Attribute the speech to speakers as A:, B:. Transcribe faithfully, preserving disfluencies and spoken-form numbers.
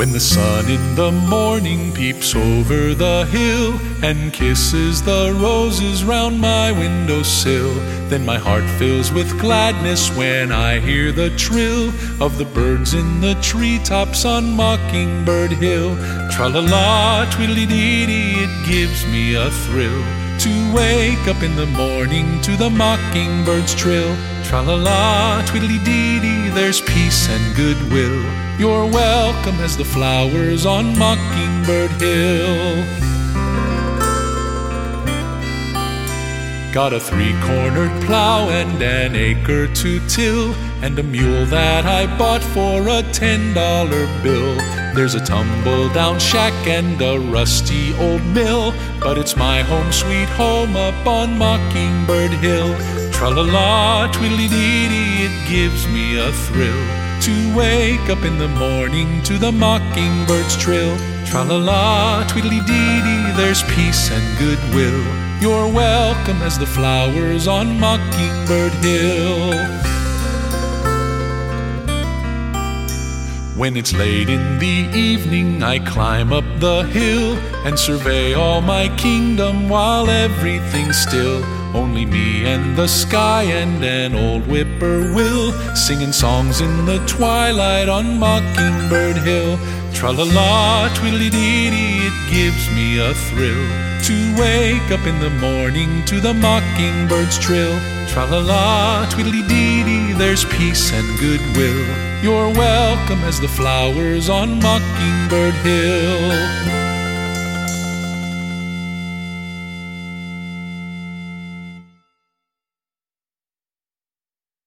A: When the sun in the morning peeps over the hill and kisses the roses round my windowsill, then my heart fills with gladness when I hear the trill of the birds in the treetops on Mockingbird Hill. Tra-la-la, tweedly-dee-dee, it gives me a thrill to wake up in the morning to the mockingbird's trill. Tra-la-la, tweedly-dee-dee, there's peace and goodwill. You're welcome as the flowers on Mockingbird Hill. Got a three-cornered plow and an acre to till, and a mule that I bought for a ten-dollar bill. There's a tumble-down shack and a rusty old mill, but it's my home sweet home up on Mockingbird Hill. Tra-la-la, tweedly-dee-dee, it gives me a thrill to wake up in the morning to the mockingbird's trill. Tra-la-la, tweedly-dee-dee, there's peace and goodwill. You're welcome as the flowers on Mockingbird Hill. When it's late in the evening, I climb up the hill and survey all my kingdom while everything's still. Only me and the sky and an old whippoorwill, singing songs in the twilight on Mockingbird Hill. Tra-la-la, tweedly-dee-dee, it gives me a thrill to wake up in the morning to the mockingbird's trill. Tra-la-la, tweedly-dee-dee, there's peace and goodwill. You're welcome as the flowers on Mockingbird Hill.